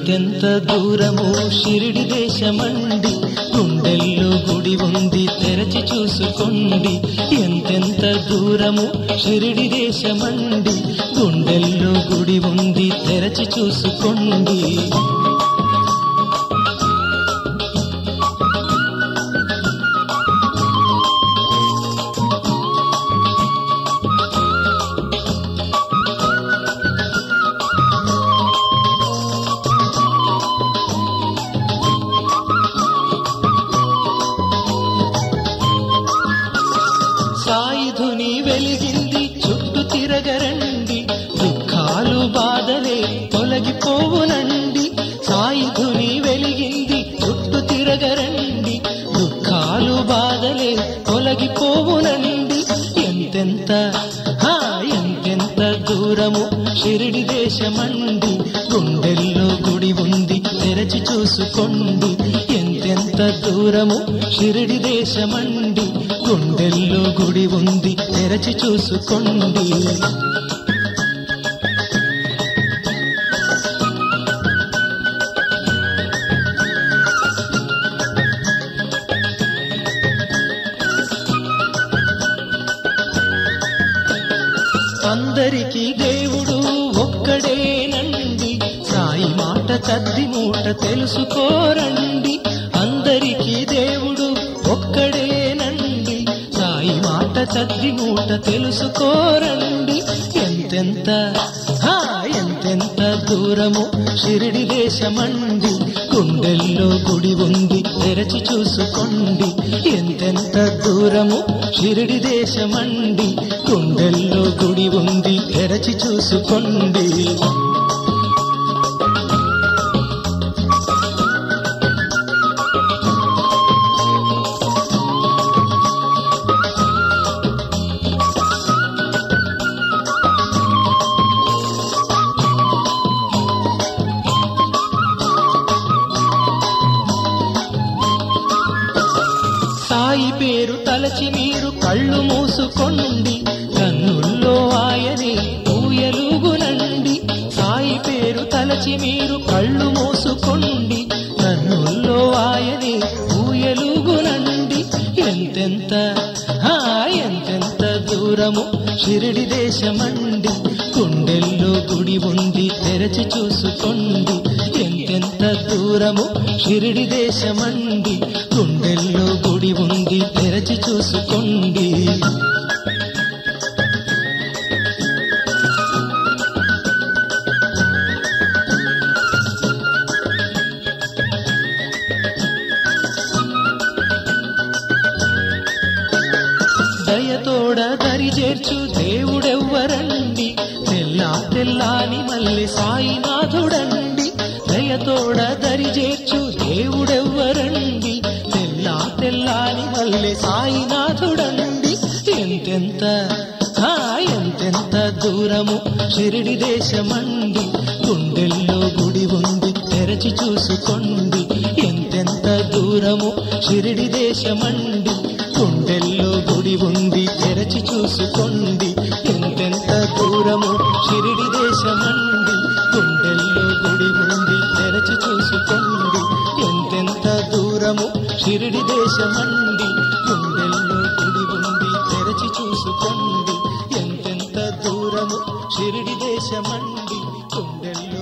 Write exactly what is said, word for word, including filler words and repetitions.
ఎంతెంత దూరము షిరిడి దేశమండి, గుండెల్లో గుడి ఉంది తెరచి చూసుకోండి. ఎంతెంత దూరము షిరిడి దేశమండి, గుండెల్లో గుడి ఉంది తెరచి చూసుకోండి. సాయుధుని వెలిగింది చుట్టూ తిరగరండి, దుఃఖాలు బాధలే తొలగిపోవునండి. సాయుధుని వెలిగింది చుట్టూ తిరగరండి, దుఃఖాలు బాధలే తొలగిపోవునండి. ఎంతెంత హా ఎంతెంత దూరము షిరిడి దేశమండి, గుండెల్లో గుడి ఉంది తెరచి చూసుకోండి. ఎంతెంత దూరము షిరిడి దేశమండి, గుండెల్లో గుడి ఉంది తెరచి చూసుకోండి. అందరికీ దేవుడు ఒక్కడేనండి, సాయి మాట చద్ది మూట తెలుసుకోరండి. అందరికీ దేవుడు ఒక్కడేనండి, సాయి మాట చద్ది మూట తెలుసుకోరండి. ఎంతెంత హా ఎంతెంత దూరము షిరిడి దేశమండి, గుండెల్లో గుడి ఉంది తెరచి చూసుకోండి. ఎంతెంత దూరము షిరిడి దేశమండి, గుండెల్లో గుడి ఉంది తెరచి చూసుకోండి. సాయి పేరు తలచి మీరు కళ్ళు మూసుకోండి, కన్నుల్లో ఆయనే ఊయలుగునండి. సాయి పేరు తలచి మీరు కళ్ళు మూసుకోండి, కన్నుల్లో ఆయనే ఊయలుగునండి. ఎంతెంత హా ఎంతెంత దూరము షిరిడి దేశమండి, గుండెల్లో గుడి ఉంది తెరచి చూసుకోండి. ఎంతెంత దూరము షిరిడి దేశమండి, గుండెల్లో గుడి ఉంది తెరచి చూసుకోండి. దయతోడ దరి చేర్చు దేవుడెవ్వరండి, తెల్లా తెల్లాని మల్లె సాయినాథుడండి. దయతోడ దరి చేర్చు దేవుడెవ్వరండి, తెల్లా తెల్లాని మల్లె సాయినాథుడండి. ఎంతెంత హా ఎంతెంత దూరము షిరిడి దేశమండి, గుండెల్లో గుడి ఉంది తెరచి చూసుకోండి. ఎంతెంత దూరము షిరిడి దేశమండి, గుండెల్లో గుడి ఉంది తెరచి చూసుకోండి. ఎంతెంత దూరము షిరిడి దేశమండి, గుండెల్లో గుడి ఉంది తెరచి చూసుకోండి. ఎంతెంత దూరము షిరిడి దేశమండి, గుండెల్లో గుడి ఉంది తెరచి చూసుకోండి. ఎంతెంత దూరము షిరిడి దేశమండి, గుండెల్లో